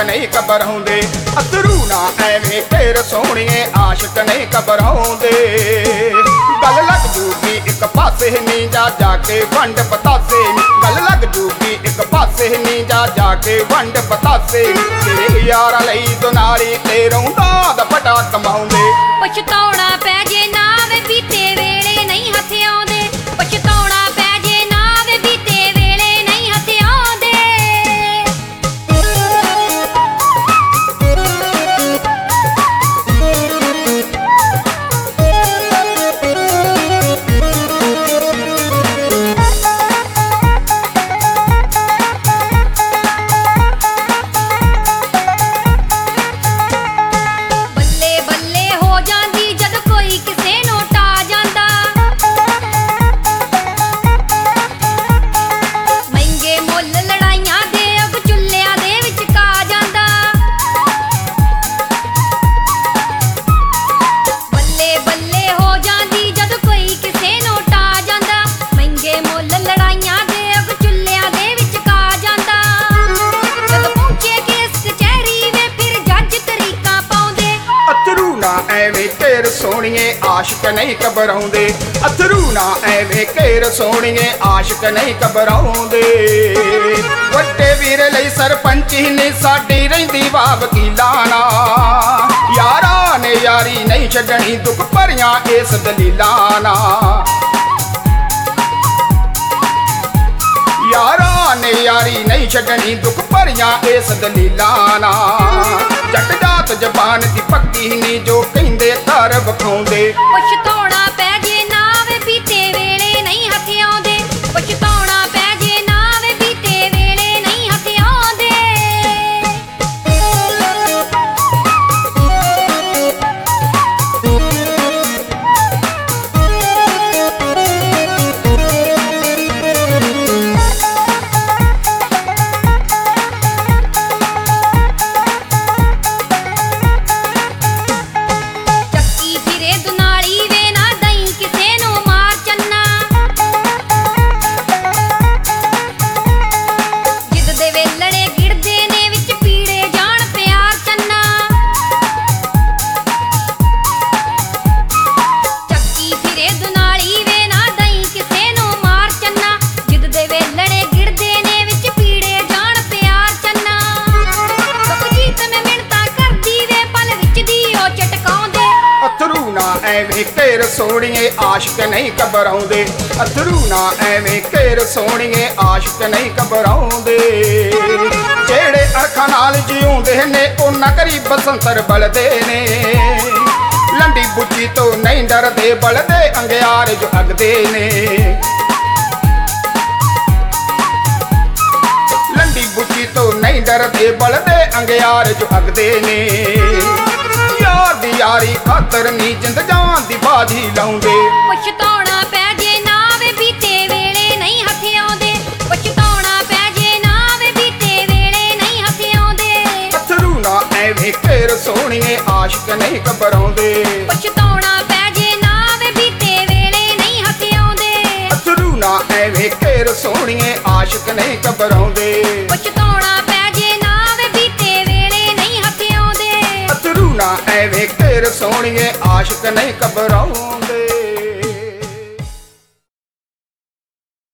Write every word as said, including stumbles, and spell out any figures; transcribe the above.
नहीं घबराउंदे। अथरू ना एवें ढेर सोहणिए आशिक नहीं घबराउंदे। गल लग जूगी एक पासे नी जा जाके वंड पतासे, गल लग जूगी एक पासे नी जा जाके वंड पतासे। तेरे यारा लई दुनाली ते रौंदा दा पटा कमाउंदे। पछताउणा पै जे ना वे बीते वेले नहीं हथ आउंदे। पछताउणा पै जे ना वे बीते वेले नहीं हथ आउंदे। बल्ले बल्ले हो जांदी जद कोई किसे नूं टा जांदा। महंगे मुੱਲ लड़ाइयां दे अग चुੱਲਿਆਂ ਦੇ ਵਿੱਚ ਕਾ ਜਾਂਦਾ। ਬੱਲੇ ਬੱਲੇ ਹੋ ਜਾਂਦੀ ਜਦ ਕੋਈ ਕਿਸੇ ਨੂੰ ਟਾ ਜਾਂਦਾ। ਮਹਿੰਗੇ ਮੁੱਲ ਲੜਾਈਆਂ ਦੇ ਅਗ ਚੁੱਲਿਆਂ ਦੇ ਵਿੱਚ ਕਾ ਜਾਂਦਾ। ਜਦ ਪਹੁੰਚੇ ਕੇਸ ਕਚਹਿਰੀ ਵੇ ਫਿਰ ਜੱਜ ਤਰੀਕਾਂ ਪਾਉਂਦੇ। अथरू ना एवें घेर सोहणिए आशिक नहीं घबराउंदे। अथरू ना एवें घेर सोहणिए आशिक नहीं घबराउंदे। वड्डे वीर लई सरपंची ने साडी रहिंदी वा वकीलां नाल। यारा ने यारी नहीं छड्डणी दुख भरियां इस दलीलां नाल। यारा ने यारी नहीं छड्डणी दुख भरियां इस दलीलां नाल। जट जात जबान दी पक्की नी जो कहिंदे धर विखाउंदे। पछताउणा पै जे ना वे बीते वेले नहीं हथ आउंदे। पछताउणा पै जे ना वे बीते वेले नहीं हथ आउंदे। ਚੱਕੀ ਫਿਰੇ ਦੁਨਾਲੀ ਵੇ ਨਾ ਦਈ ਕਿਸੇ ਨੂੰ ਮਾਰ ਚੰਨਾ। ਜਿੱਦ ਦੇ ਵੇਲਣੇ ਗਿੜਦੇ ਨੇ ਵਿੱਚ ਪੀੜੇ ਜਾਣ ਪਿਆਰ ਚੰਨਾ। ਚੱਕੀ ਫਿਰੇ ਦੁਨਾਲੀ ਵੇ ਨਾ ਦਈ ਕਿਸੇ ਨੂੰ ਮਾਰ ਚੰਨਾ। ਜਿੱਦ ਦੇ ਵੇਲਣੇ ਗਿੜਦੇ ਨੇ ਵਿੱਚ ਪੀੜੇ ਜਾਣ ਪਿਆਰ ਚੰਨਾ। ਸੁਖਜੀਤ ਮੈਂ ਮਿਹਨਤਾਂ ਕਰਦੀ ਵੇ ਪਲ ਵਿੱਚ ਦੀ ਉਹ ਚਟਕਾਉਂਦੇ। अथरू ना एवें घेर सोहणिए आशिक नहीं घबराउंदे। अथरू ना एवें घेर सोहणिए आशिक नहीं घबराउंदे। जेड़े अरखां नाल जिउंदे ने उन्हां करी बसंतर बलदे ने। लंडी बुच्ची तो नहीं डरदे बलदे अंगियार जो अगदे ने। लंडी बुच्ची तो नहीं डरदे बलदे अंगियार जो अगदे ने। यार दी यारी खातर नी जिंद जान दी बाजी लाउंदे। पछताउणा पै जे ना वे बीते वेले नहीं हथ आउंदे। पछताउणा पै जे ना वे बीते वेले नहीं हथ आउंदे। अथरू ना एवें घेर सोहणिए आशिक नहीं घबराउंदे। पछताउणा पै जे ना वे बीते वेले नहीं हथ आउंदे। अथरू ना एवें घेर सोहणिए आशिक नहीं घबराउंदे। पछताउणा पै जे ना वे बीते वेले नहीं हथ आउंदे। अथरू ना एवें घेर सोहणिए आशिक नहीं घबराउंदे।